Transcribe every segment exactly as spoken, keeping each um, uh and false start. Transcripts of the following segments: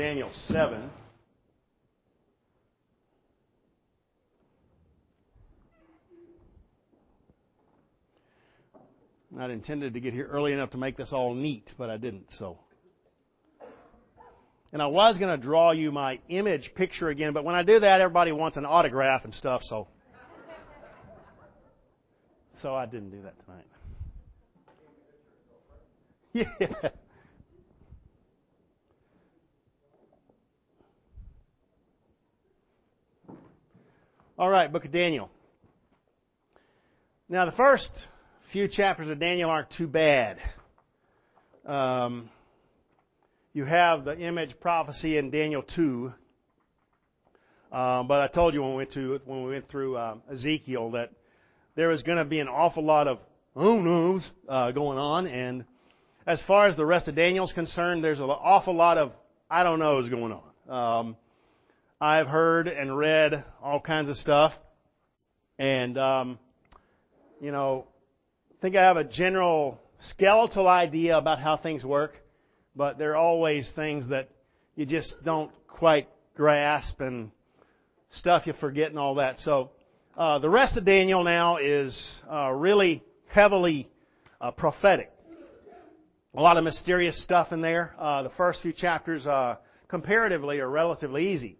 Daniel seven. Not intended to get here early enough to make this all neat, but I didn't, so. And I was going to draw you my image picture again, but when I do that, everybody wants an autograph and stuff, so. So I didn't do that tonight. Yeah. All right, Book of Daniel. Now, the first few chapters of Daniel aren't too bad. Um, you have the image prophecy in Daniel two, um, but I told you when we went to when we went through um, Ezekiel that there was going to be an awful lot of oh no's uh, going on, and as far as the rest of Daniel's concerned, there's an awful lot of I don't knows going on. Um, I've heard and read all kinds of stuff, and um, you know. I think I have a general skeletal idea about how things work, but there are always things that you just don't quite grasp and stuff you forget and all that. So uh, the rest of Daniel now is uh, really heavily uh, prophetic. A lot of mysterious stuff in there. Uh, the first few chapters uh, comparatively are relatively easy.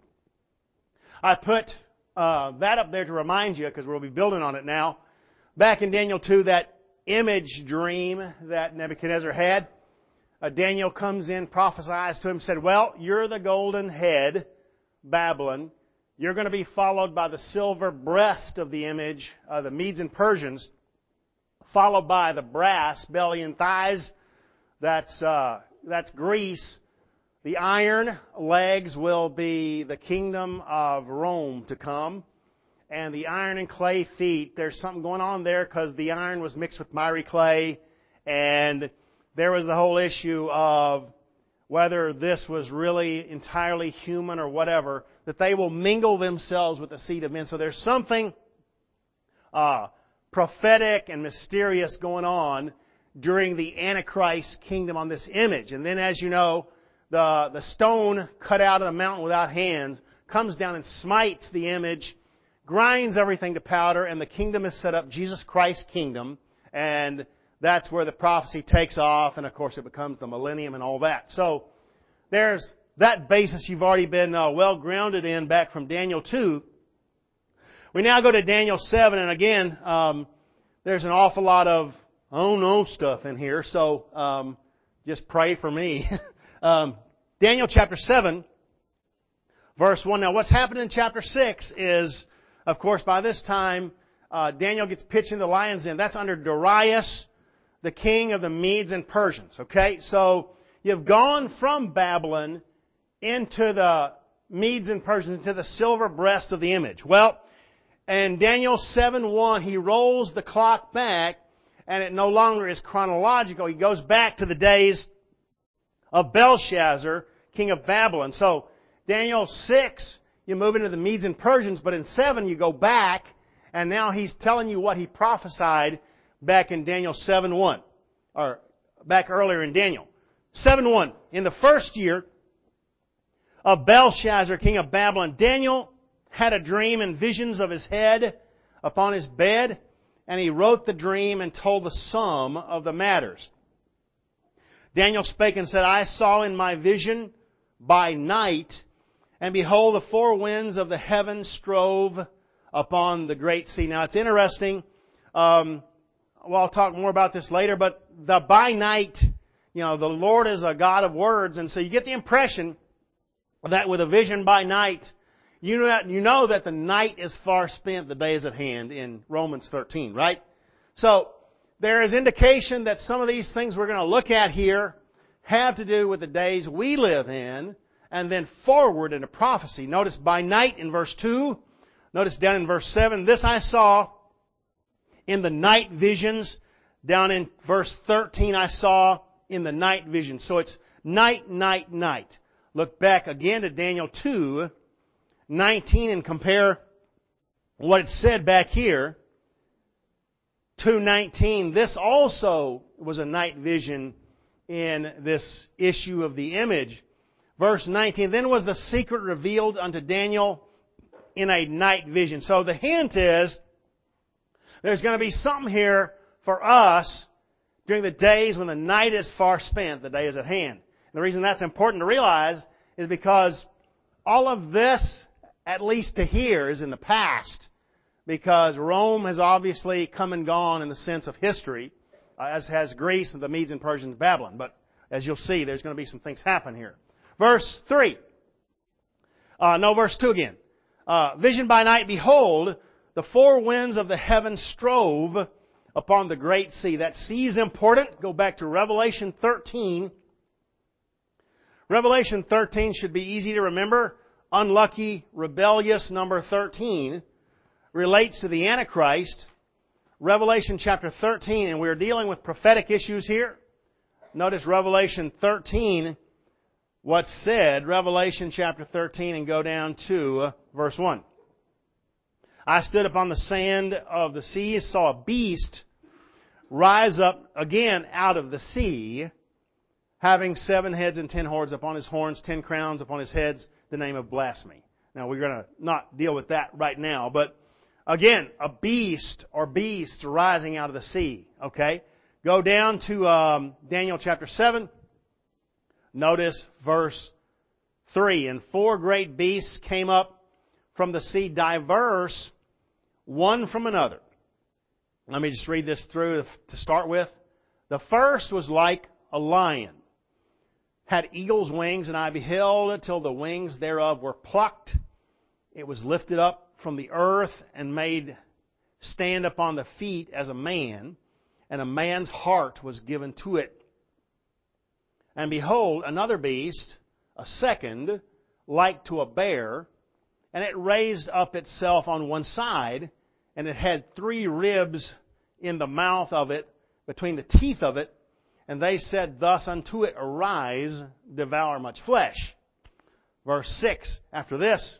I put uh, that up there to remind you, because we'll be building on it now. Back in Daniel two, that image dream that Nebuchadnezzar had, uh, Daniel comes in, prophesies to him, said, well, you're the golden head, Babylon. You're going to be followed by the silver breast of the image, uh, the Medes and Persians, followed by the brass, belly and thighs. That's, uh, that's Greece. The iron legs will be the kingdom of Rome to come. And the iron and clay feet, there's something going on there because the iron was mixed with miry clay. And there was the whole issue of whether this was really entirely human or whatever, that they will mingle themselves with the seed of men. So there's something uh, prophetic and mysterious going on during the Antichrist kingdom on this image. And then, as you know, the, the stone cut out of the mountain without hands comes down and smites the image, grinds everything to powder, and the kingdom is set up, Jesus Christ's kingdom, and that's where the prophecy takes off, and of course it becomes the millennium and all that. So there's that basis you've already been uh, well grounded in back from Daniel two. We now go to Daniel seven, and again, um, there's an awful lot of oh no stuff in here, so um, just pray for me. um, Daniel chapter seven, verse one. Now what's happened in chapter six is, of course, by this time, uh, Daniel gets pitched in the lion's den. That's under Darius, the king of the Medes and Persians. Okay? So, you've gone from Babylon into the Medes and Persians, into the silver breast of the image. Well, in Daniel seven one, he rolls the clock back, and it no longer is chronological. He goes back to the days of Belshazzar, king of Babylon. So, Daniel six, you move into the Medes and Persians, but in seven you go back, and now he's telling you what he prophesied back in Daniel seven one, or back earlier in Daniel. seven one, in the first year of Belshazzar, king of Babylon, Daniel had a dream and visions of his head upon his bed, and he wrote the dream and told the sum of the matters. Daniel spake and said, I saw in my vision by night, and behold, the four winds of the heaven strove upon the great sea. Now, it's interesting. Um, well, I'll talk more about this later, but the by night, you know, the Lord is a God of words, and so you get the impression that with a vision by night, you know, that, you know that the night is far spent, the day is at hand in Romans thirteen, right? So, there is indication that some of these things we're going to look at here have to do with the days we live in, and then forward into prophecy. Notice by night in verse two. Notice down in verse seven. This I saw in the night visions. Down in verse thirteen, I saw in the night visions. So it's night, night, night. Look back again to Daniel two nineteen and compare what it said back here. two nineteen. This also was a night vision in this issue of the image. Verse nineteen, then was the secret revealed unto Daniel in a night vision. So the hint is, there's going to be something here for us during the days when the night is far spent, the day is at hand. And the reason that's important to realize is because all of this, at least to here, is in the past. Because Rome has obviously come and gone in the sense of history, uh, as has Greece and the Medes and Persians, Babylon. But as you'll see, there's going to be some things happen here. Verse three. Uh, no, verse two again. Uh, vision by night, behold, the four winds of the heavens strove upon the great sea. That sea is important. Go back to Revelation thirteen. Revelation thirteen should be easy to remember. Unlucky, rebellious, number thirteen, relates to the Antichrist. Revelation chapter thirteen, and we're dealing with prophetic issues here. Notice Revelation thirteen, what's said, Revelation chapter thirteen, and go down to verse one. I stood upon the sand of the sea, saw a beast rise up again out of the sea, having seven heads and ten horns upon his horns, ten crowns upon his heads, the name of blasphemy. Now, we're going to not deal with that right now, but again, a beast or beasts rising out of the sea. Okay? Go down to um, Daniel chapter seven. Notice verse three. And four great beasts came up from the sea, diverse, one from another. Let me just read this through to start with. The first was like a lion, had eagle's wings, and I beheld it till the wings thereof were plucked. It was lifted up from the earth and made stand upon the feet as a man, and a man's heart was given to it. And behold, another beast, a second, like to a bear, and it raised up itself on one side, and it had three ribs in the mouth of it, between the teeth of it, and they said thus unto it, arise, devour much flesh. Verse six, after this,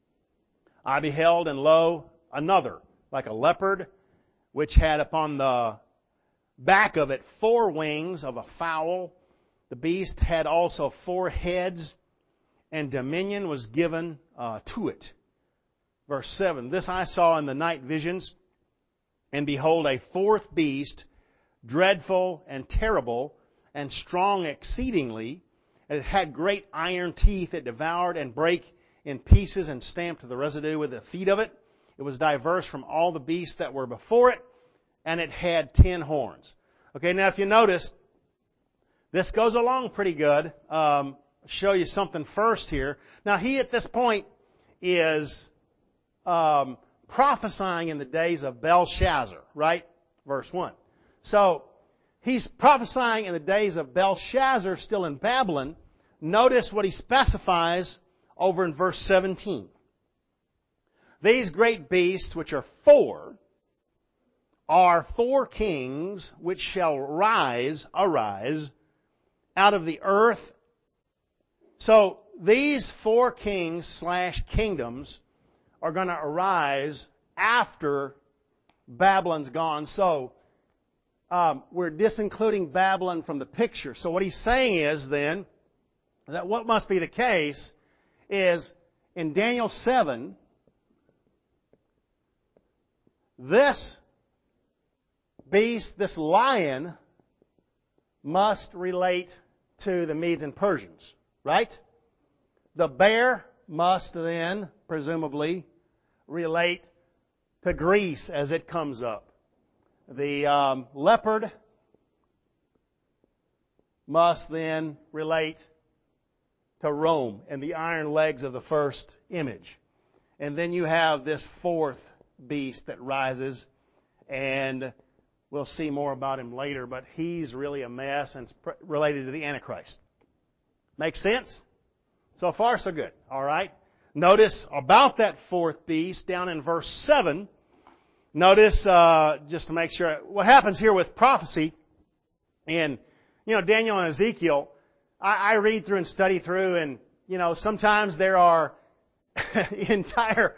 I beheld, and lo, another, like a leopard, which had upon the back of it four wings of a fowl. The beast had also four heads, and dominion was given uh, to it. Verse seven, this I saw in the night visions, and behold, a fourth beast, dreadful and terrible, and strong exceedingly, and it had great iron teeth that devoured and brake in pieces and stamped the residue with the feet of it. It was diverse from all the beasts that were before it, and it had ten horns. Okay, now if you notice, this goes along pretty good. Um, show you something first here. Now he at this point is um, prophesying in the days of Belshazzar, right? Verse one. So he's prophesying in the days of Belshazzar, still in Babylon. Notice what he specifies over in verse seventeen. These great beasts, which are four, are four kings which shall rise, arise, out of the earth. So these four kings slash kingdoms are going to arise after Babylon's gone. So um, we're disincluding Babylon from the picture. So what he's saying is then that what must be the case is in Daniel seven, this beast, this lion, must relate to the Medes and Persians, right? The bear must then, presumably, relate to Greece as it comes up. The um, leopard must then relate to Rome and the iron legs of the first image. And then you have this fourth beast that rises, and we'll see more about him later, but he's really a mess and it's related to the Antichrist. Make sense? So far, so good. All right. Notice about that fourth beast down in verse seven. Notice, uh, just to make sure, what happens here with prophecy in, you know, Daniel and Ezekiel, I, I read through and study through, and, you know, sometimes there are entire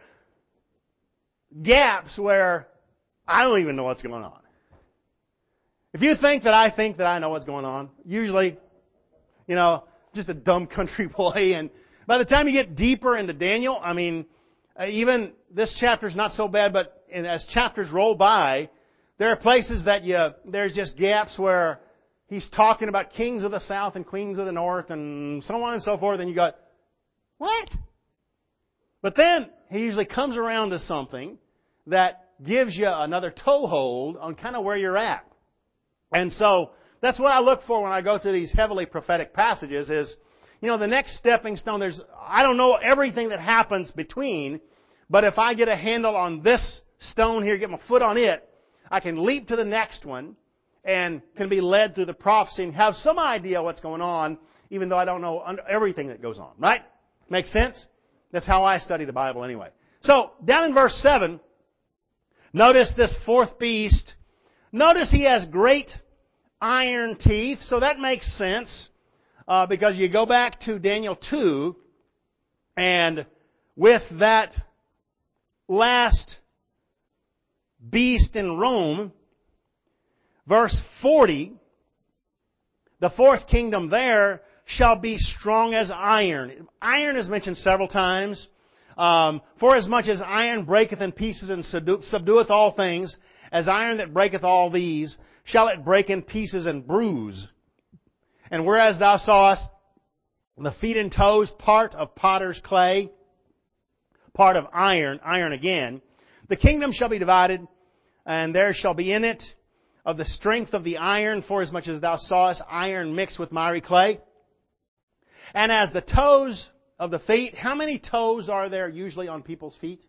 gaps where I don't even know what's going on. If you think that I think that I know what's going on, usually, you know, just a dumb country boy. And by the time you get deeper into Daniel, I mean, uh, even this chapter's not so bad, but as chapters roll by, there are places that you, there's just gaps where he's talking about kings of the south and queens of the north and so on and so forth, and you go, what? But then he usually comes around to something that gives you another toehold on kind of where you're at. And so that's what I look for when I go through these heavily prophetic passages is, you know, the next stepping stone. There's, I don't know everything that happens between, but if I get a handle on this stone here, get my foot on it, I can leap to the next one and can be led through the prophecy and have some idea what's going on, even though I don't know everything that goes on. Right? Makes sense? That's how I study the Bible anyway. So, down in verse seven, notice this fourth beast. Notice he has great iron teeth. So that makes sense. Uh, because you go back to Daniel two, and with that last beast in Rome, verse forty, the fourth kingdom there shall be strong as iron. Iron is mentioned several times. Um, for as much as iron breaketh in pieces and subdueth all things, as iron that breaketh all these, shall it break in pieces and bruise. And whereas thou sawest the feet and toes, part of potter's clay, part of iron, iron again, the kingdom shall be divided, and there shall be in it of the strength of the iron, for as much as thou sawest iron mixed with miry clay. And as the toes of the feet, how many toes are there usually on people's feet?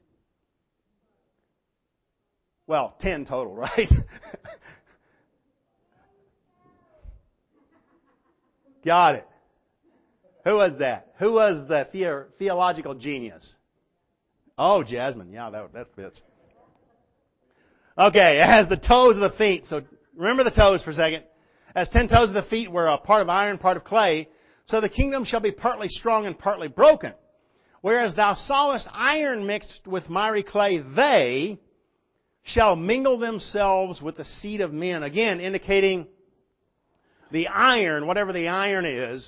Well, ten total, right? Got it. Who was that? Who was the, the theological genius? Oh, Jasmine. Yeah, that, that fits. Okay, it has the toes of the feet. So remember the toes for a second. As ten toes of the feet were a part of iron, part of clay, so the kingdom shall be partly strong and partly broken. Whereas thou sawest iron mixed with miry clay, they shall mingle themselves with the seed of men. Again, indicating the iron, whatever the iron is,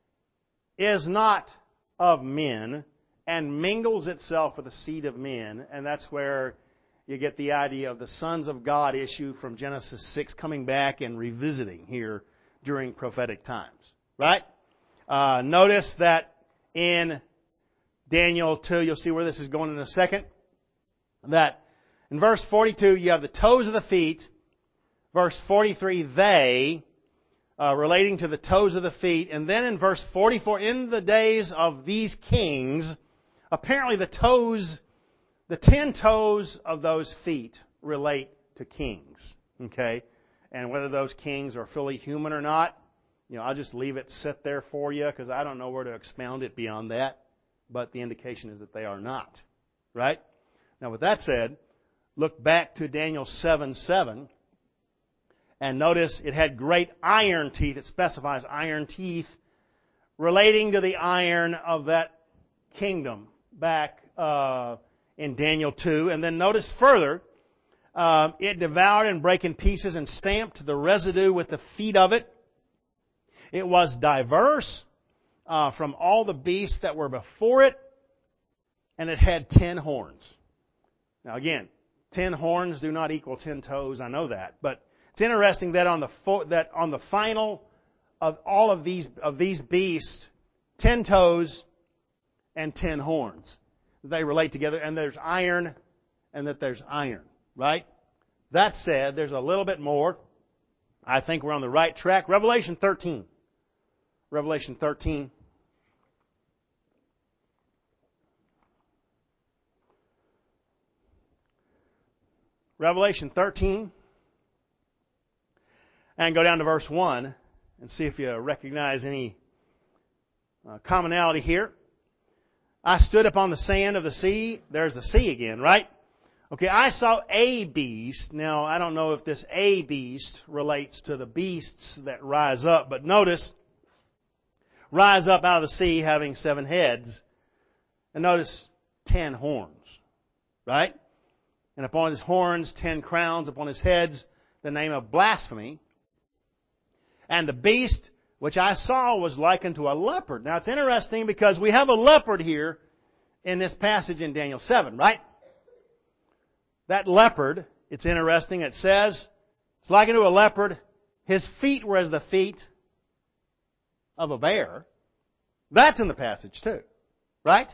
is not of men and mingles itself with the seed of men. And that's where you get the idea of the sons of God issue from Genesis six coming back and revisiting here during prophetic times. Right? Uh, notice that in Daniel two, you'll see where this is going in a second, that in verse forty-two you have the toes of the feet. Verse forty-three, they, Uh, relating to the toes of the feet. And then in verse forty-four, in the days of these kings, apparently the toes, the ten toes of those feet relate to kings. Okay? And whether those kings are fully human or not, you know, I'll just leave it sit there for you because I don't know where to expound it beyond that. But the indication is that they are not. Right? Now with that said, look back to Daniel seven seven. And notice it had great iron teeth. It specifies iron teeth relating to the iron of that kingdom back uh, in Daniel two. And then notice further, uh, it devoured and brake in pieces and stamped the residue with the feet of it. It was diverse uh, from all the beasts that were before it. And it had ten horns. Now again, ten horns do not equal ten toes. I know that. But it's interesting that on the fo- that on the final of all of these of these beasts, ten toes and ten horns. They relate together, and there's iron, and that there's iron, right? That said, there's a little bit more. I think we're on the right track. Revelation thirteen. Revelation thirteen. Revelation thirteen. And go down to verse one and see if you recognize any uh, commonality here. I stood upon the sand of the sea. There's the sea again, right? Okay, I saw a beast. Now, I don't know if this a beast relates to the beasts that rise up, but notice, rise up out of the sea having seven heads. And notice, ten horns, right? And upon his horns, ten crowns. Upon his heads, the name of blasphemy. And the beast which I saw was likened to a leopard. Now it's interesting because we have a leopard here in this passage in Daniel seven, right? That leopard, it's interesting, it says, it's likened to a leopard. His feet were as the feet of a bear. That's in the passage too, right?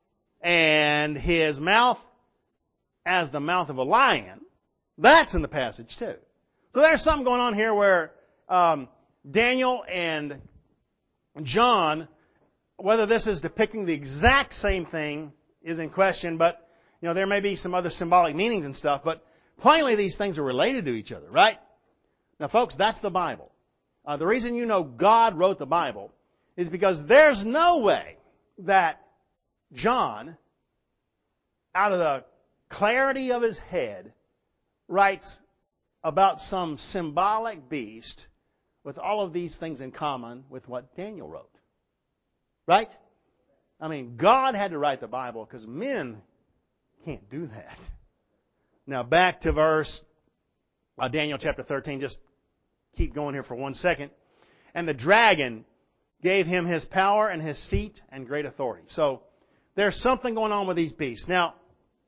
And his mouth as the mouth of a lion. That's in the passage too. So there's something going on here where um, Daniel and John, whether this is depicting the exact same thing is in question, but you know there may be some other symbolic meanings and stuff, but plainly these things are related to each other, right? Now folks, that's the Bible. Uh, the reason you know God wrote the Bible is because there's no way that John, out of the clarity of his head, writes about some symbolic beast with all of these things in common with what Daniel wrote. Right? I mean, God had to write the Bible because men can't do that. Now back to verse uh, Daniel chapter thirteen. Just keep going here for one second. And the dragon gave him his power and his seat and great authority. So there's something going on with these beasts. Now,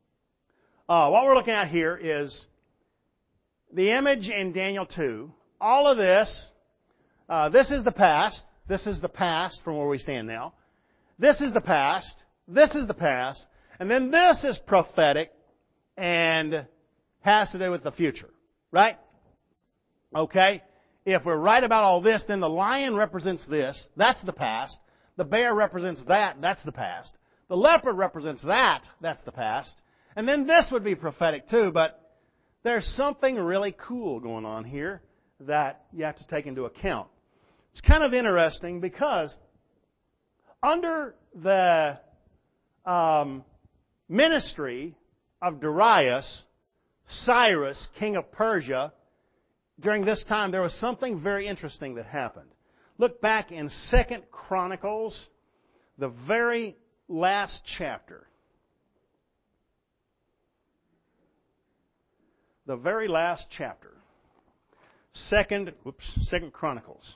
uh, what we're looking at here is the image in Daniel two. All of this, uh, this is the past. This is the past from where we stand now. This is the past. This is the past. And then this is prophetic and has to do with the future. Right? Okay? If we're right about all this, then the lion represents this. That's the past. The bear represents that. That's the past. The leopard represents that. That's the past. And then this would be prophetic too, but there's something really cool going on here that you have to take into account. It's kind of interesting because under the um, ministry of Darius, Cyrus, king of Persia, during this time there was something very interesting that happened. Look back in Second Chronicles, the very last chapter. The very last chapter. Second, whoops, Second Chronicles.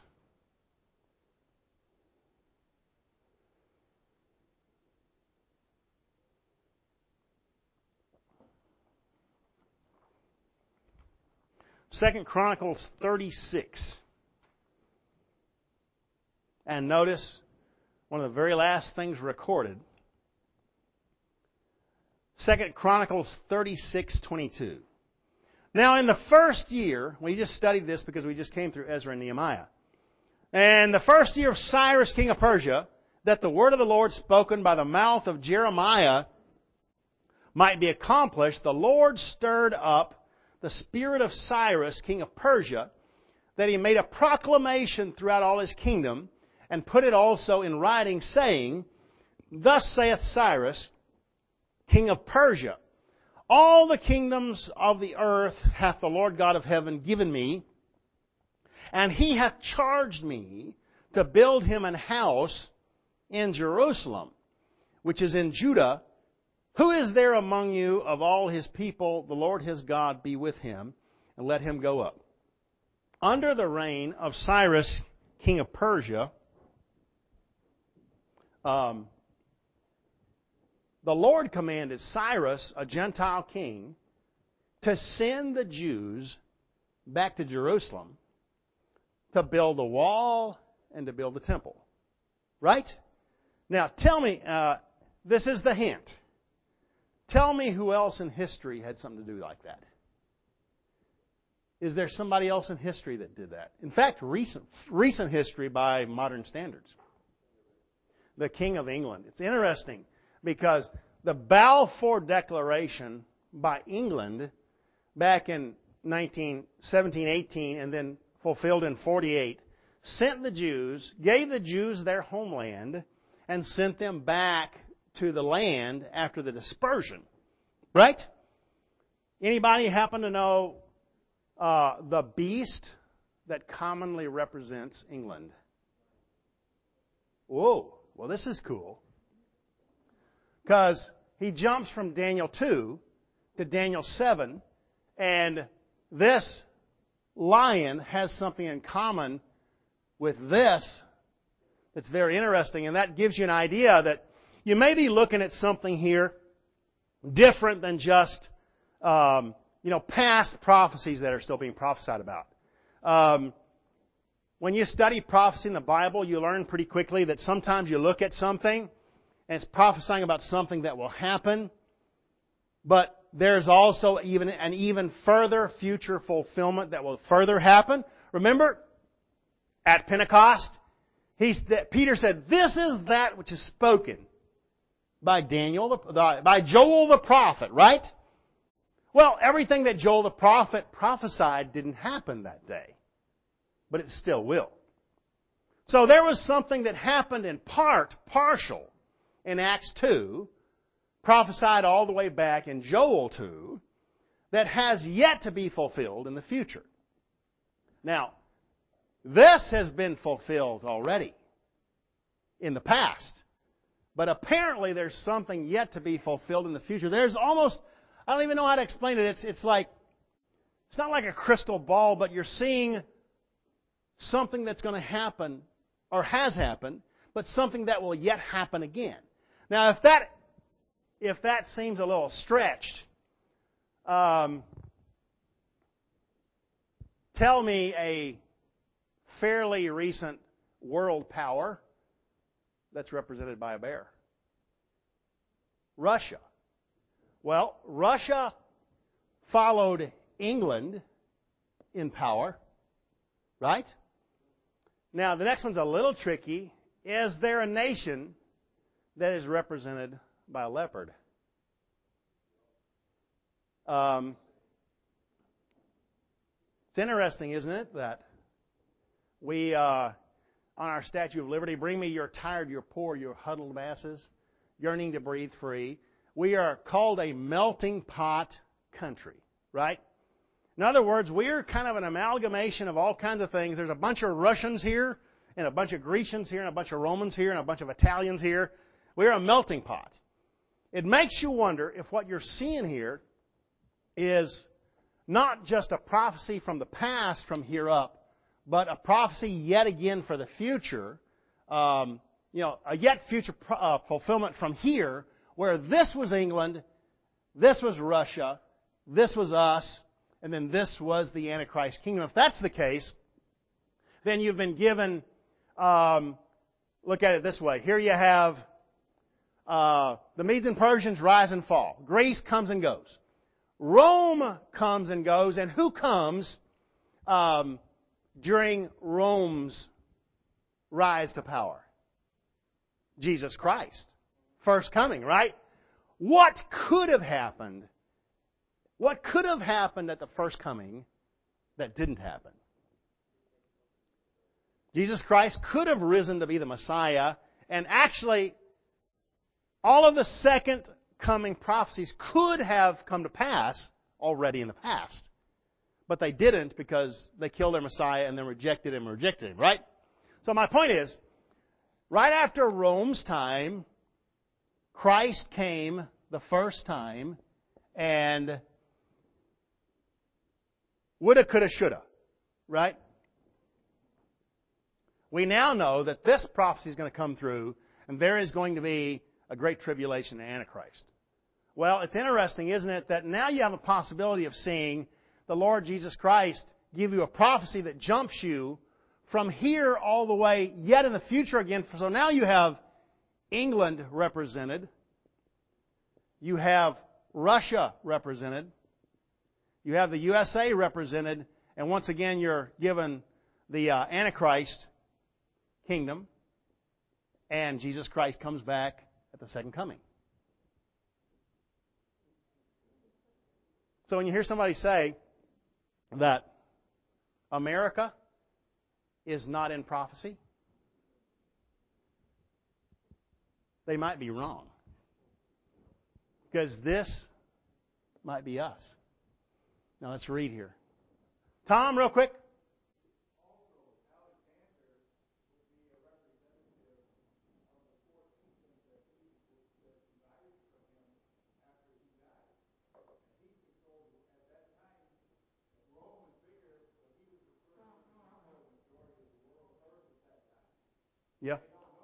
Second Chronicles thirty-six. And notice one of the very last things recorded. Second Chronicles thirty-six twenty-two. Now in the first year, we just studied this because we just came through Ezra and Nehemiah. And the first year of Cyrus, king of Persia, that the word of the Lord spoken by the mouth of Jeremiah might be accomplished, the Lord stirred up the spirit of Cyrus, king of Persia, that he made a proclamation throughout all his kingdom, and put it also in writing, saying, Thus saith Cyrus, king of Persia, all the kingdoms of the earth hath the Lord God of heaven given me, and he hath charged me to build him an house in Jerusalem, which is in Judah. Who is there among you of all his people? The Lord his God be with him, and let him go up. Under the reign of Cyrus, king of Persia, um, the Lord commanded Cyrus, a Gentile king, to send the Jews back to Jerusalem to build a wall and to build the temple. Right? Now, tell me, uh, this is the hint. Tell me who else in history had something to do like that. Is there somebody else in history that did that? In fact, recent recent history by modern standards. The King of England. It's interesting because the Balfour Declaration by England back in seventeen eighteen and then fulfilled in forty-eight sent the Jews, gave the Jews their homeland, and sent them back to the land after the dispersion. Right? Anybody happen to know uh, the beast that commonly represents England? Whoa. Well, this is cool. Because he jumps from Daniel two to Daniel seven, and this lion has something in common with this that's very interesting, and that gives you an idea that you may be looking at something here different than just um, you know past prophecies that are still being prophesied about. Um, when you study prophecy in the Bible, you learn pretty quickly that sometimes you look at something and it's prophesying about something that will happen, but there's also even an even further future fulfillment that will further happen. Remember, at Pentecost, he, Peter said, "This is that which is spoken by Daniel, by Joel the prophet," right? Well, everything that Joel the prophet prophesied didn't happen that day, but it still will. So there was something that happened in part, partial, in Acts two, prophesied all the way back in Joel two, that has yet to be fulfilled in the future. Now, this has been fulfilled already in the past. But apparently there's something yet to be fulfilled in the future. There's almost, I don't even know how to explain it. It's, it's like, it's not like a crystal ball, but you're seeing something that's going to happen, or has happened, but something that will yet happen again. Now, if that, if that seems a little stretched, um, tell me a fairly recent world power that's represented by a bear. Russia. Well, Russia followed England in power, right? Now, the next one's a little tricky. Is there a nation that is represented by a leopard? Um, it's interesting, isn't it, that we, uh, on our Statue of Liberty, "Bring me your tired, your poor, your huddled masses, yearning to breathe free." We are called a melting pot country, right? In other words, we're kind of an amalgamation of all kinds of things. There's a bunch of Russians here, and a bunch of Grecians here, and a bunch of Romans here, and a bunch of Italians here. We're a melting pot. It makes you wonder if what you're seeing here is not just a prophecy from the past from here up, but a prophecy yet again for the future, um, you know, a yet future pro- uh, fulfillment from here, where this was England, this was Russia, this was us, and then this was the Antichrist kingdom. If that's the case, then you've been given, um, look at it this way. Here you have uh, the Medes and Persians rise and fall. Greece comes and goes. Rome comes and goes, and who comes um, during Rome's rise to power? Jesus Christ. First coming, right? What could have happened? What could have happened at the first coming that didn't happen? Jesus Christ could have risen to be the Messiah, and actually, all of the second coming prophecies could have come to pass already in the past. But they didn't, because they killed their Messiah and then rejected him and rejected him, right? So my point is, right after Rome's time, Christ came the first time, and woulda, coulda, shoulda, right? We now know that this prophecy is going to come through, and there is going to be a great tribulation and Antichrist. Well, it's interesting, isn't it, that now you have a possibility of seeing the Lord Jesus Christ give you a prophecy that jumps you from here all the way yet in the future again. So now you have England represented. You have Russia represented. You have the U S A represented. And once again, you're given the uh, Antichrist kingdom. And Jesus Christ comes back at the second coming. So when you hear somebody say that America is not in prophecy, they might be wrong. Because this might be us. Now let's read here. Tom, real quick. Yeah.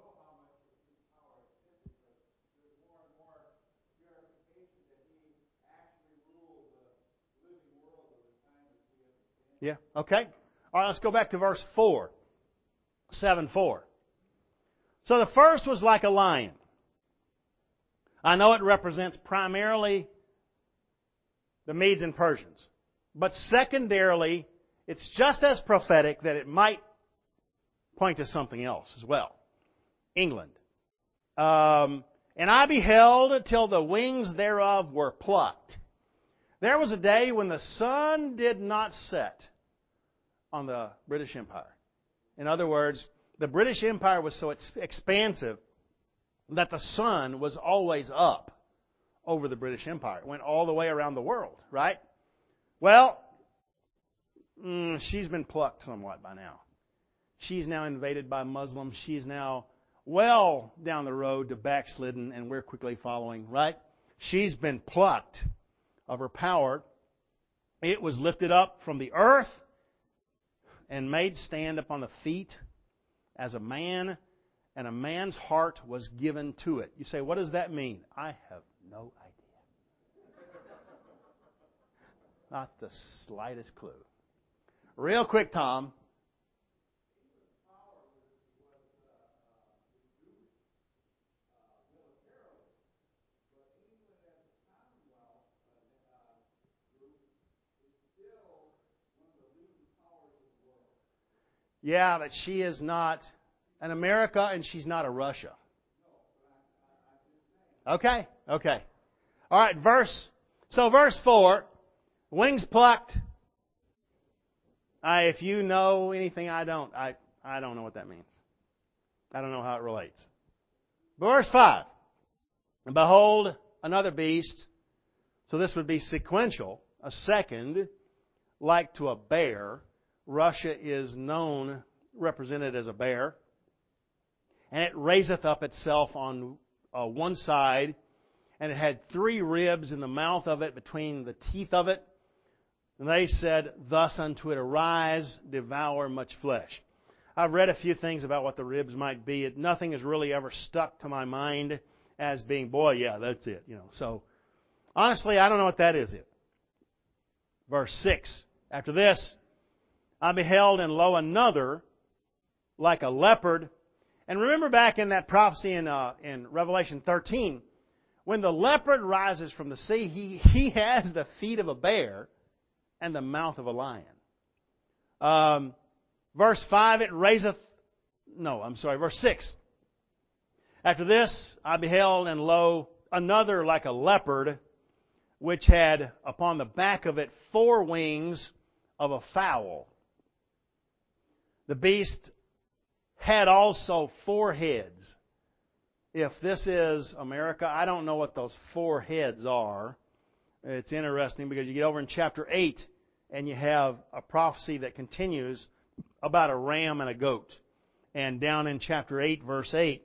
Yeah. Okay. All right, let's go back to verse four. seven four. So the first was like a lion. I know it represents primarily the Medes and Persians. But secondarily, it's just as prophetic that it might point to something else as well. England. Um, and I beheld till the wings thereof were plucked. There was a day when the sun did not set on the British Empire. In other words, the British Empire was so expansive that the sun was always up over the British Empire. It went all the way around the world, right? Well, mm, she's been plucked somewhat by now. She's now invaded by Muslims. She's now well down the road to backslidden, and we're quickly following, right? She's been plucked of her power. It was lifted up from the earth and made stand upon the feet as a man, and a man's heart was given to it. You say, what does that mean? I have no idea. Not the slightest clue. Real quick, Tom. Yeah, but she is not an America and she's not a Russia. Okay, okay. All right, verse. So verse four, wings plucked. I, if you know anything I don't, I, I don't know what that means. I don't know how it relates. Verse five, and behold, another beast. So this would be sequential. A second, like to a bear. Russia is known, represented as a bear. And it raiseth up itself on uh, one side, and it had three ribs in the mouth of it, between the teeth of it. And they said thus unto it, arise, devour much flesh. I've read a few things about what the ribs might be. It, nothing has really ever stuck to my mind as being, boy, yeah, that's it. You know. So, honestly, I don't know what that is. It. Verse six. After this, I beheld, and lo, another, like a leopard. And remember back in that prophecy in, uh, in Revelation thirteen, when the leopard rises from the sea, he, he has the feet of a bear and the mouth of a lion. Um, verse five, it raiseth... No, I'm sorry, verse six. After this, I beheld, and lo, another like a leopard, which had upon the back of it four wings of a fowl. The beast had also four heads. If this is America, I don't know what those four heads are. It's interesting because you get over in chapter eight and you have a prophecy that continues about a ram and a goat. And down in chapter eight, verse eight,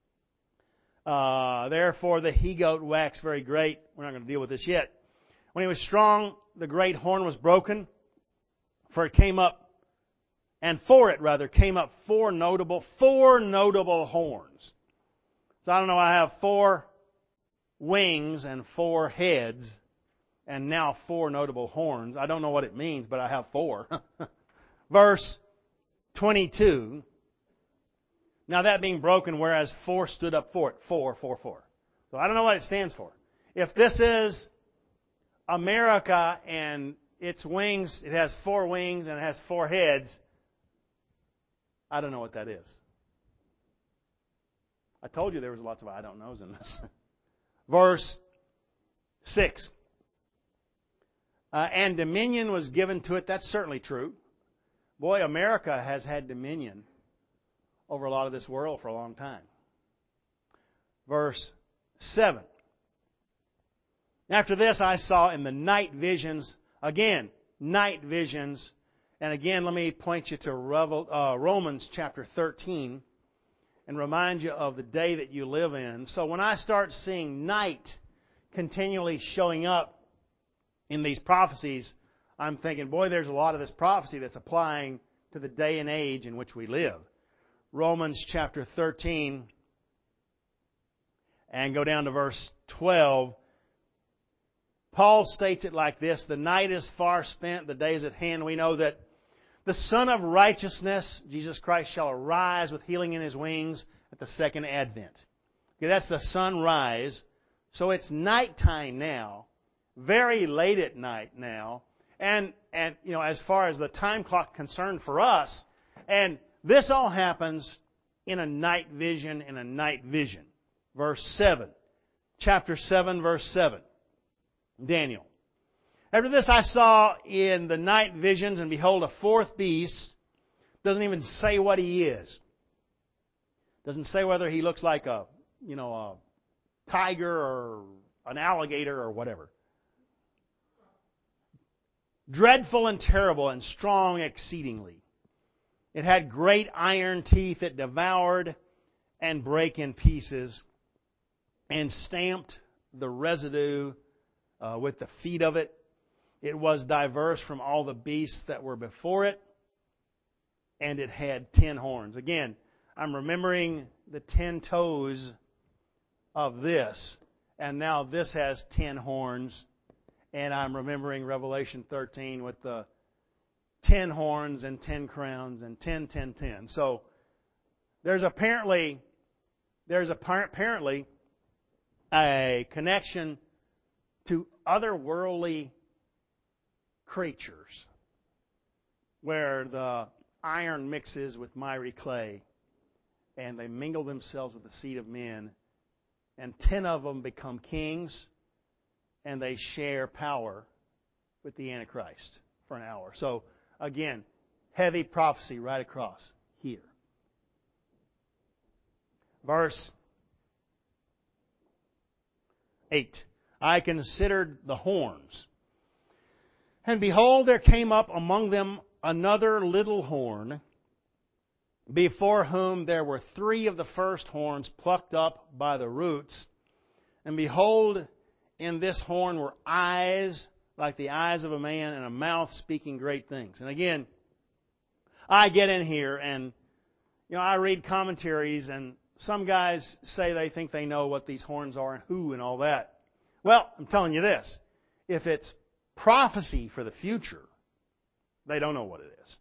uh, therefore the he-goat waxed very great. We're not going to deal with this yet. When he was strong, the great horn was broken, for it came up And for it, rather, came up four notable, four notable horns. So I don't know, I have four wings and four heads, and now four notable horns. I don't know what it means, but I have four. Verse twenty-two. Now that being broken, whereas four stood up for it. Four, four, four. So I don't know what it stands for. If this is America and its wings, it has four wings and it has four heads, I don't know what that is. I told you there was lots of I don't knows in this. Verse six. Uh, and dominion was given to it. That's certainly true. Boy, America has had dominion over a lot of this world for a long time. Verse seven. After this I saw in the night visions, again, night visions. And again, let me point you to Revel, uh, Romans chapter thirteen and remind you of the day that you live in. So when I start seeing night continually showing up in these prophecies, I'm thinking, boy, there's a lot of this prophecy that's applying to the day and age in which we live. Romans chapter thirteen and go down to verse twelve, Paul states it like this: the night is far spent, the day is at hand. We know that the Son of Righteousness, Jesus Christ, shall arise with healing in His wings at the second advent. Okay, that's the sunrise. So it's nighttime now, very late at night now. And, and you know, as far as the time clock concerned for us, and this all happens in a night vision, in a night vision. Verse seven. Chapter seven, verse seven. Daniel. After this I saw in the night visions, and behold, a fourth beast. Doesn't even say what he is. Doesn't say whether he looks like a, you know, a tiger or an alligator or whatever. Dreadful and terrible and strong exceedingly. It had great iron teeth that devoured and brake in pieces, and stamped the residue uh, with the feet of it. It was diverse from all the beasts that were before it, and it had ten horns. Again, I'm remembering the ten toes of this, and now this has ten horns, and I'm remembering Revelation thirteen with the ten horns and ten crowns and ten, ten, ten. So there's apparently there's apparently a connection to otherworldly creatures where the iron mixes with miry clay and they mingle themselves with the seed of men, and ten of them become kings and they share power with the Antichrist for an hour. So again, heavy prophecy right across here. Verse eight. I considered the horns, and behold, there came up among them another little horn, before whom there were three of the first horns plucked up by the roots. And behold, in this horn were eyes like the eyes of a man, and a mouth speaking great things. And again, I get in here and, you know, I read commentaries, and some guys say they think they know what these horns are and who and all that. Well, I'm telling you this. If it's prophecy for the future, they don't know what it is.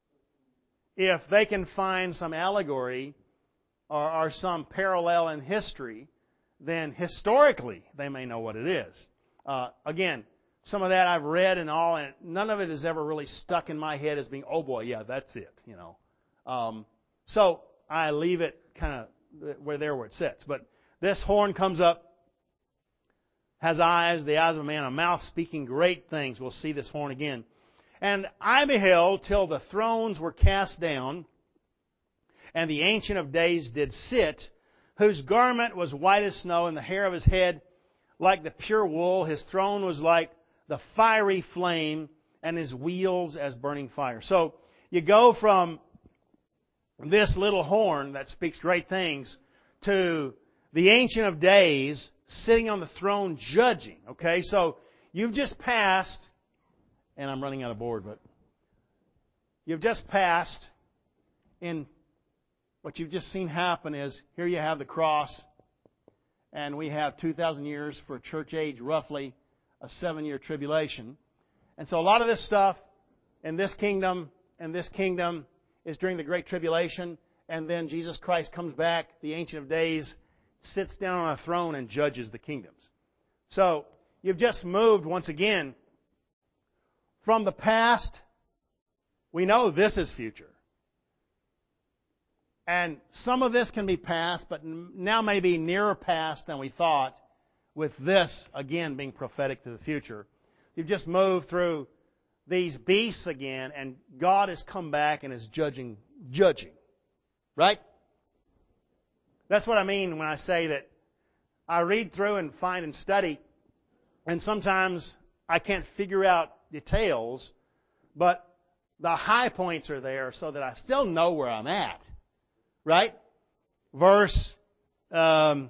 If they can find some allegory or, or some parallel in history, then historically they may know what it is. Uh, again, some of that I've read and all, and none of it has ever really stuck in my head as being, oh boy, yeah, that's it, you know. Um, so I leave it kind of where there where it sits. But this horn comes up, has eyes, the eyes of a man, a mouth speaking great things. We'll see this horn again. And I beheld till the thrones were cast down, and the Ancient of Days did sit, whose garment was white as snow, and the hair of his head like the pure wool. His throne was like the fiery flame, and his wheels as burning fire. So you go from this little horn that speaks great things to the Ancient of Days sitting on the throne judging. Okay, so you've just passed, and I'm running out of board, but you've just passed, and what you've just seen happen is, here you have the cross, and we have two thousand years for church age, roughly a seven-year tribulation. And so a lot of this stuff in this kingdom and this kingdom is during the Great Tribulation, and then Jesus Christ comes back, the Ancient of Days, sits down on a throne and judges the kingdoms. So you've just moved once again from the past. We know this is future. And some of this can be past, but now may be nearer past than we thought, with this, again, being prophetic to the future. You've just moved through these beasts again, and God has come back and is judging, judging. Right? That's what I mean when I say that I read through and find and study, and sometimes I can't figure out details, but the high points are there so that I still know where I'm at. Right? Verse um,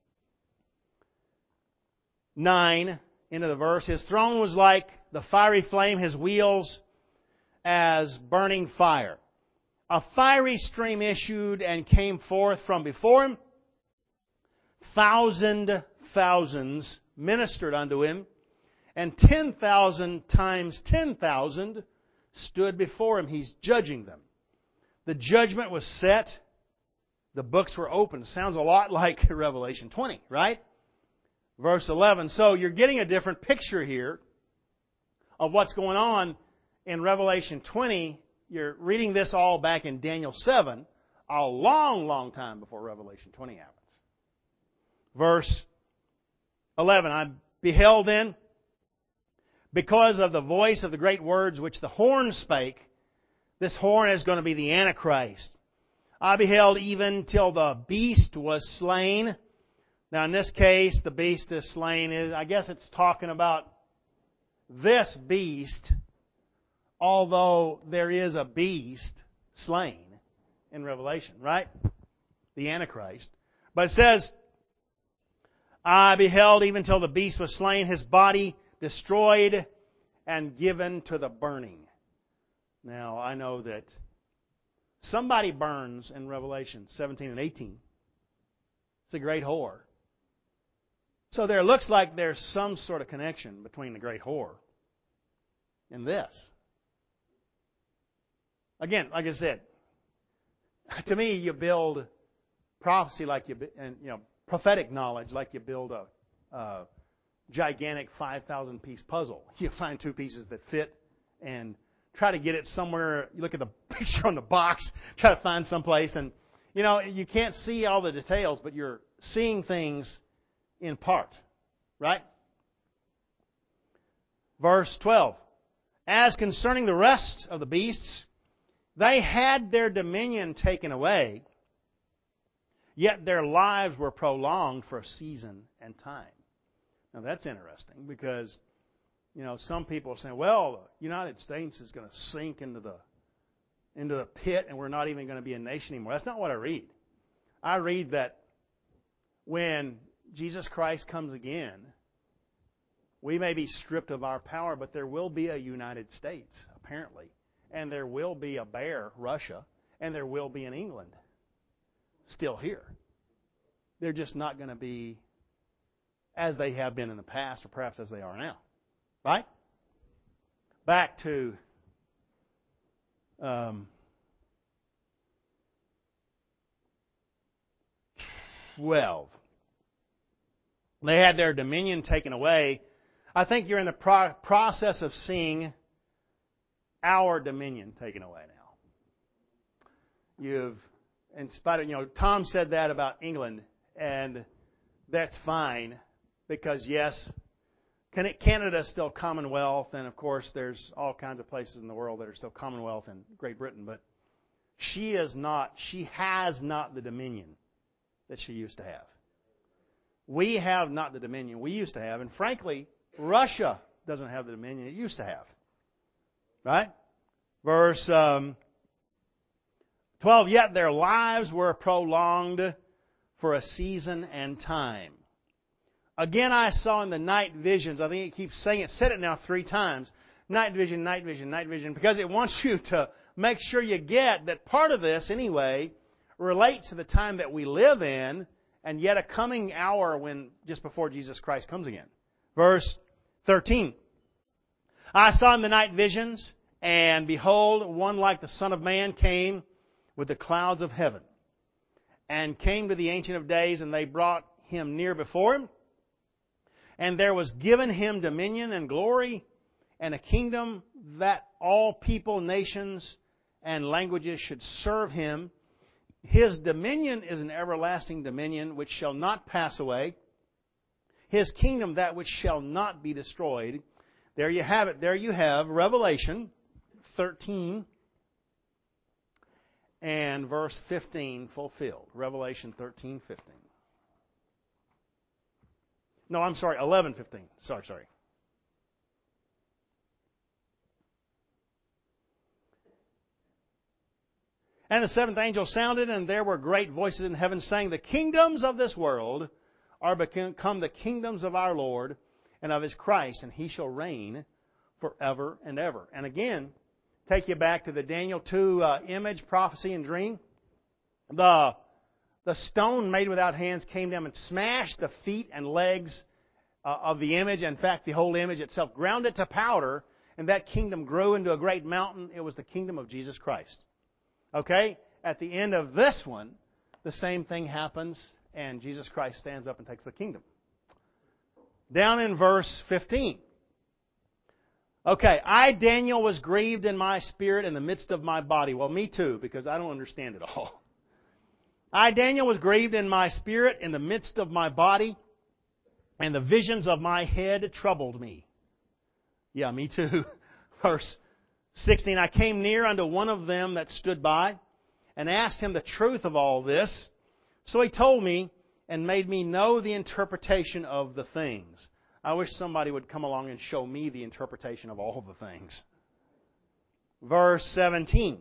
nine, into the verse. His throne was like the fiery flame, his wheels as burning fire. A fiery stream issued and came forth from before him. Thousand thousands ministered unto him, and ten thousand times ten thousand stood before him. He's judging them. The judgment was set. The books were opened. Sounds a lot like Revelation twenty, right? Verse eleven. So you're getting a different picture here of what's going on in Revelation twenty. You're reading this all back in Daniel seven, a long, long time before Revelation twenty happens. Verse eleven. I beheld then, because of the voice of the great words which the horn spake. This horn is going to be the Antichrist. I beheld even till the beast was slain. Now in this case, the beast is slain. Is I guess it's talking about this beast, although there is a beast slain in Revelation, right? The Antichrist. But it says, I beheld even till the beast was slain, his body destroyed and given to the burning. Now, I know that somebody burns in Revelation seventeen and eighteen. It's a great whore. So there looks like there's some sort of connection between the great whore and this. Again, like I said, to me, you build prophecy like you, and you know, prophetic knowledge like you build a, a gigantic five thousand piece puzzle. You find two pieces that fit and try to get it somewhere. You look at the picture on the box, try to find someplace, and you know you can't see all the details, but you're seeing things in part, right? Verse twelve. As concerning the rest of the beasts, they had their dominion taken away, yet their lives were prolonged for a season and time. Now that's interesting because, you know, some people are saying, well, the United States is going to sink into the into the pit and we're not even going to be a nation anymore. That's not what I read. I read that when Jesus Christ comes again, we may be stripped of our power, but there will be a United States, apparently. And there will be a bear, Russia, and there will be an England still here. They're just not going to be as they have been in the past, or perhaps as they are now. Right? Back to um, twelve. They had their dominion taken away. I think you're in the pro- process of seeing our dominion taken away now. You've, in spite of, you know, Tom said that about England, and that's fine because, yes, Canada is still Commonwealth, and of course there's all kinds of places in the world that are still Commonwealth and Great Britain, but she is not, she has not the dominion that she used to have. We have not the dominion we used to have, and frankly, Russia doesn't have the dominion it used to have. Right? Verse um, twelve, yet their lives were prolonged for a season and time. Again, I saw in the night visions, I think it keeps saying it, said it now three times, night vision, night vision, night vision, because it wants you to make sure you get that part of this, anyway, relates to the time that we live in, and yet a coming hour when just before Jesus Christ comes again. Verse thirteen. I saw in the night visions, and behold, one like the Son of Man came with the clouds of heaven, and came to the Ancient of Days, and they brought him near before him. And there was given him dominion and glory, and a kingdom that all people, nations, and languages should serve him. His dominion is an everlasting dominion which shall not pass away. His kingdom that which shall not be destroyed. There you have it. There you have Revelation thirteen and verse fifteen fulfilled. Revelation thirteen, fifteen. No, I'm sorry, eleven, fifteen. Sorry, sorry. And the seventh angel sounded, and there were great voices in heaven saying, the kingdoms of this world are become the kingdoms of our Lord and of His Christ, and He shall reign forever and ever. And again, take you back to the Daniel two uh, image, prophecy, and dream. The, the stone made without hands came down and smashed the feet and legs uh, of the image. In fact, the whole image itself, ground it to powder, and that kingdom grew into a great mountain. It was the kingdom of Jesus Christ. Okay? At the end of this one, the same thing happens, and Jesus Christ stands up and takes the kingdom. Down in verse fifteen. Okay, I, Daniel, was grieved in my spirit in the midst of my body. Well, me too, because I don't understand it all. I, Daniel, was grieved in my spirit in the midst of my body, and the visions of my head troubled me. Yeah, me too. Verse sixteen, I came near unto one of them that stood by, and asked him the truth of all this. So he told me, and made me know the interpretation of the things. I wish somebody would come along and show me the interpretation of all the things. Verse seventeen.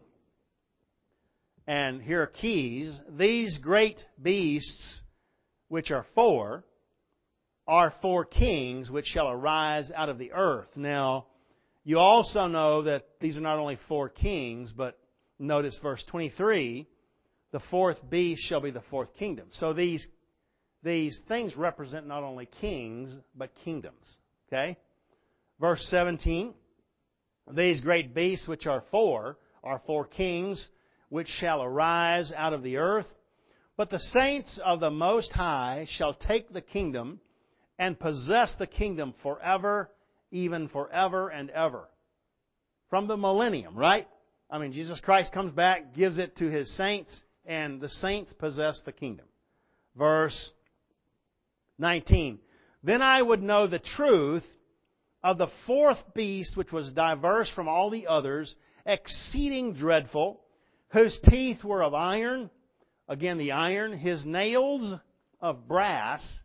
And here are keys. These great beasts, which are four, are four kings which shall arise out of the earth. Now, you also know that these are not only four kings, but notice verse twenty-three, the fourth beast shall be the fourth kingdom. So these These things represent not only kings, but kingdoms. Okay? Verse seventeen, these great beasts which are four, are four kings, which shall arise out of the earth. But the saints of the Most High shall take the kingdom, and possess the kingdom forever, even forever and ever. From the millennium, right? I mean, Jesus Christ comes back, gives it to His saints, and the saints possess the kingdom. Verse nineteen. Then I would know the truth of the fourth beast, which was diverse from all the others, exceeding dreadful, whose teeth were of iron, again the iron, his nails of brass,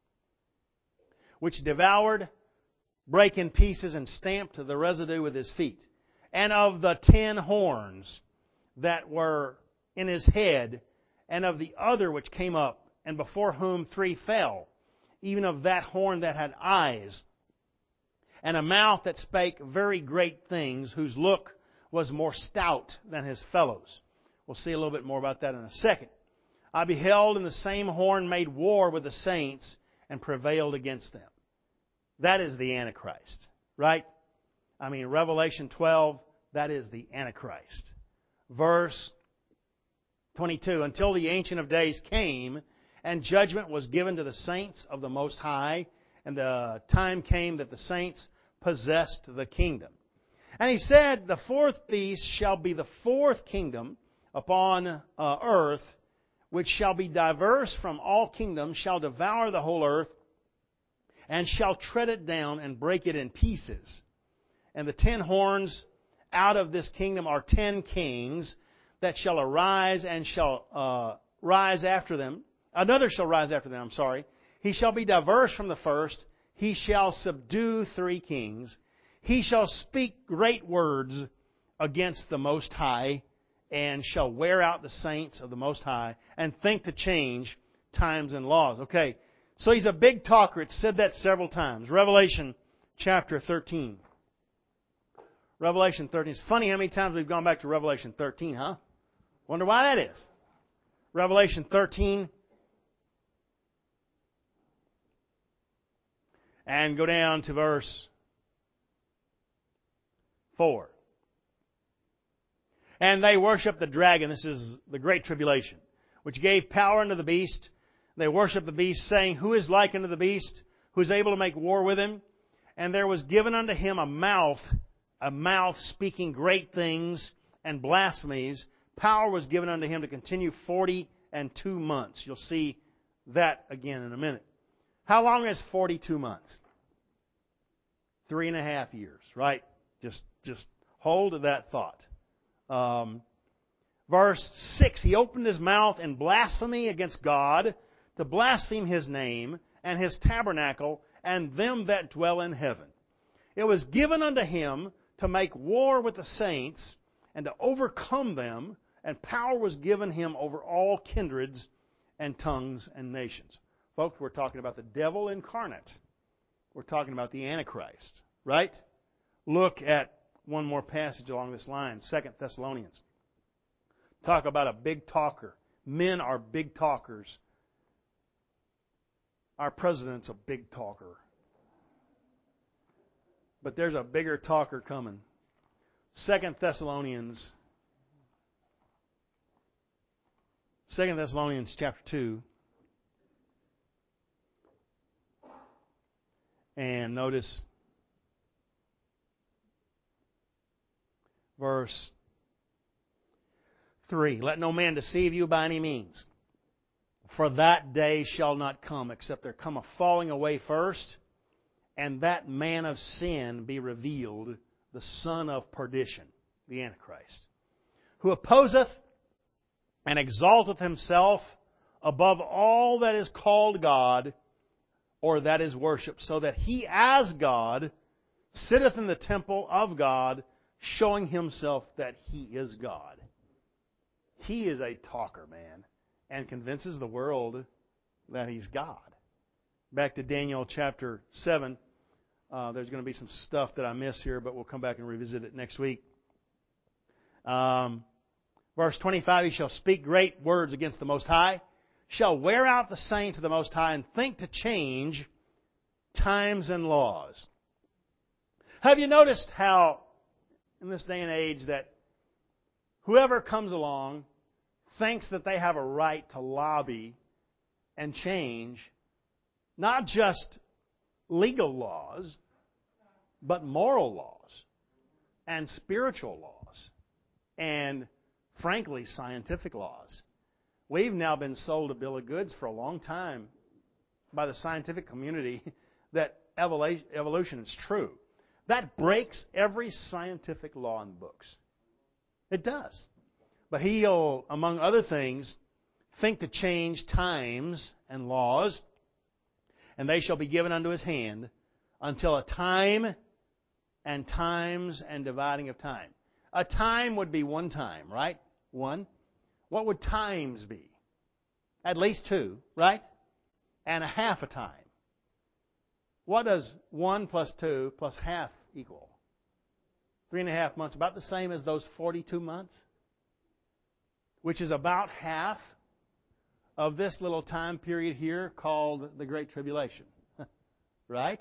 which devoured, brake in pieces, and stamped the residue with his feet, and of the ten horns that were in his head, and of the other which came up, and before whom three fell, even of that horn that had eyes, and a mouth that spake very great things, whose look was more stout than his fellows. We'll see a little bit more about that in a second. I beheld, and the same horn made war with the saints, and prevailed against them. That is the Antichrist, right? I mean, Revelation twelve, that is the Antichrist. Verse twenty-two, until the Ancient of Days came, and judgment was given to the saints of the Most High, and the time came that the saints possessed the kingdom. And he said, the fourth beast shall be the fourth kingdom upon uh, earth, which shall be diverse from all kingdoms, shall devour the whole earth, and shall tread it down and break it in pieces. And the ten horns out of this kingdom are ten kings that shall arise and shall uh, rise after them. Another shall rise after them, I'm sorry. He shall be diverse from the first. He shall subdue three kings. He shall speak great words against the Most High, and shall wear out the saints of the Most High, and think to change times and laws. Okay, so he's a big talker. It's said that several times. Revelation chapter thirteen. Revelation thirteen. It's funny how many times we've gone back to Revelation thirteen, huh? Wonder why that is. Revelation thirteen. And go down to verse four. And they worship the dragon. This is the great tribulation, which gave power unto the beast. They worship the beast, saying, who is like unto the beast, who is able to make war with him? And there was given unto him a mouth, a mouth speaking great things and blasphemies. Power was given unto him to continue forty and two months. You'll see that again in a minute. How long is forty-two months? Three and a half years, right? Just, just hold to that thought. Um, verse six, he opened his mouth in blasphemy against God, to blaspheme His name and His tabernacle and them that dwell in heaven. It was given unto him to make war with the saints and to overcome them, and power was given him over all kindreds and tongues and nations. Folks, we're talking about the devil incarnate. We're talking about the Antichrist, right? Look at one more passage along this line, Second Thessalonians. Talk about a big talker. Men are big talkers. Our president's a big talker. But there's a bigger talker coming. Second Thessalonians. Second Thessalonians chapter two. And notice verse three. Let no man deceive you by any means. For that day shall not come, except there come a falling away first, and that man of sin be revealed, the son of perdition, the Antichrist, who opposeth and exalteth himself above all that is called God, or that is worshipped, so that he as God sitteth in the temple of God, showing himself that he is God. He is a talker, man, and convinces the world that he's God. Back to Daniel chapter seven. Uh, there's going to be some stuff that I miss here, but we'll come back and revisit it next week. Um, verse twenty-five, he shall speak great words against the Most High, shall wear out the saints of the Most High, and think to change times and laws. Have you noticed how, in this day and age, that whoever comes along thinks that they have a right to lobby and change not just legal laws, but moral laws and spiritual laws and, frankly, scientific laws. We've now been sold a bill of goods for a long time by the scientific community that evolution is true. That breaks every scientific law in the books. It does. But he'll, among other things, think to change times and laws, and they shall be given unto his hand until a time and times and dividing of time. A time would be one time, right? One. What would times be? At least two, right? And a half a time. What does one plus two plus half equal? Three and a half months. About the same as those forty-two months. Which is about half of this little time period here called the Great Tribulation. Right?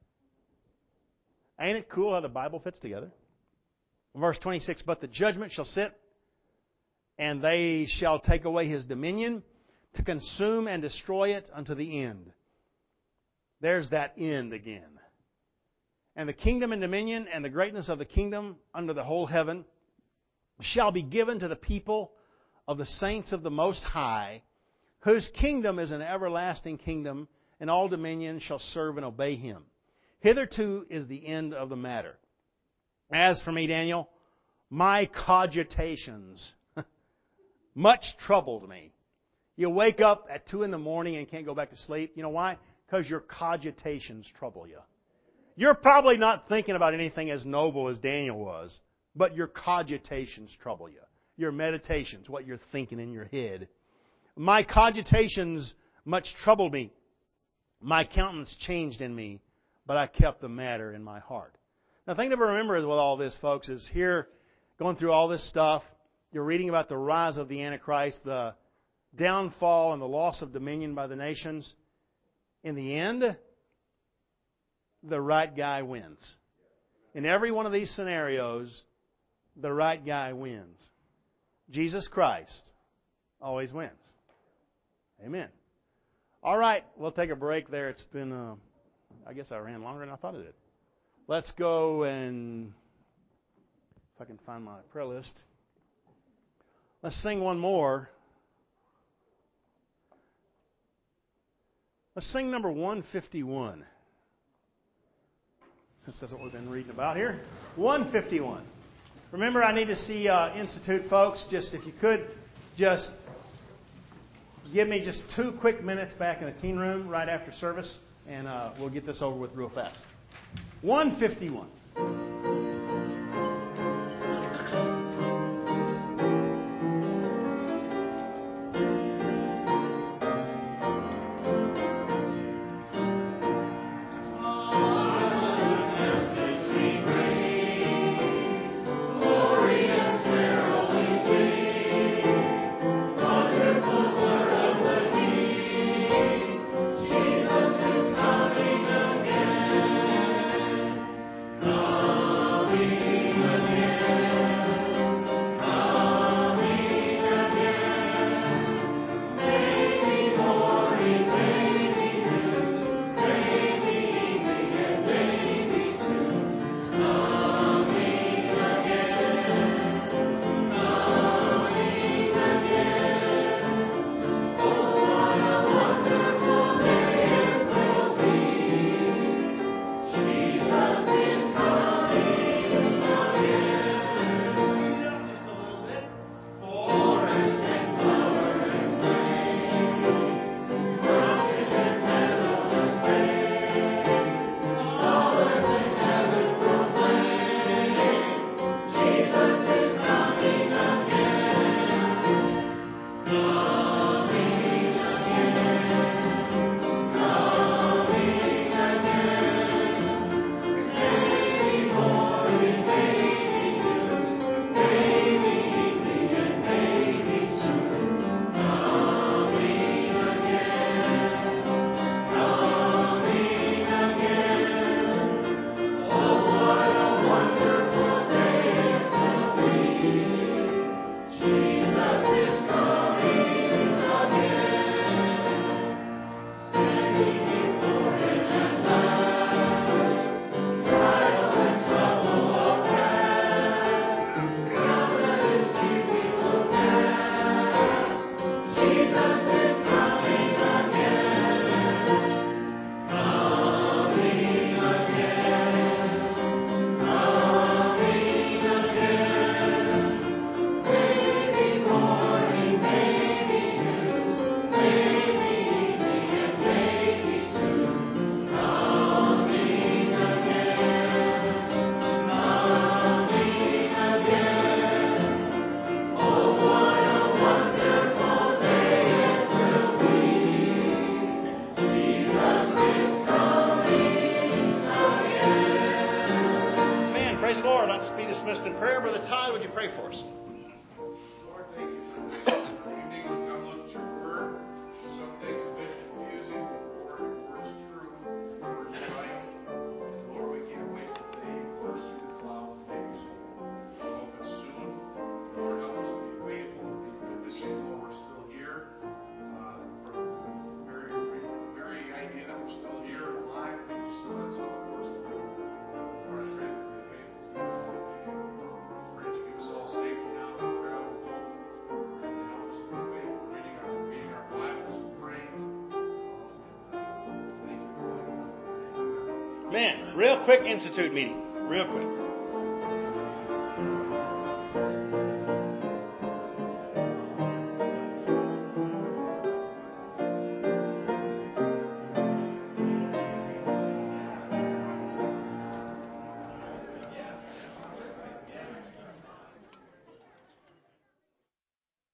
Ain't it cool how the Bible fits together? Verse twenty-six, but the judgment shall sit, and they shall take away his dominion, to consume and destroy it unto the end. There's that end again. And the kingdom and dominion and the greatness of the kingdom under the whole heaven shall be given to the people of the saints of the Most High, whose kingdom is an everlasting kingdom, and all dominion shall serve and obey him. Hitherto is the end of the matter. As for me, Daniel, my cogitations much troubled me. You wake up at two in the morning and can't go back to sleep. You know why? Because your cogitations trouble you. You're probably not thinking about anything as noble as Daniel was, but your cogitations trouble you. Your meditations, what you're thinking in your head. My cogitations much troubled me. My countenance changed in me, but I kept the matter in my heart. Now, the thing to remember with all this, folks, is here, going through all this stuff, you're reading about the rise of the Antichrist, the downfall and the loss of dominion by the nations. In the end, the right guy wins. In every one of these scenarios, the right guy wins. Jesus Christ always wins. Amen. All right, we'll take a break there. It's been, uh, I guess I ran longer than I thought it did. Let's go and, if I can find my prayer list, let's sing one more. Let's sing number one fifty-one. Since that's what we've been reading about here. one fifty-one. Remember, I need to see uh, Institute folks. Just if you could, just give me just two quick minutes back in the teen room right after service, and uh, we'll get this over with real fast. one fifty-one. prayer. Brother Todd, would you pray for us? Lord, thank you for this evening. We've come look at your word. Some things a bit confusing. Lord, your word's true. Your word's right. And Lord, we can't wait for the day you pour us through the clouds and take us home. Hope it's soon. Lord, help us to be faithful, to be witnessing while we're still here. Uh, for the very, the very idea that we're still here and alive, we just know that's how it works. Lord, I pray that we're faithful to you. Pray to keep us all safe now as we travel home. And help us to be faithful reading our, reading our Bibles and praying. Uh, thank you for life. Man, real quick institute meeting. Real quick.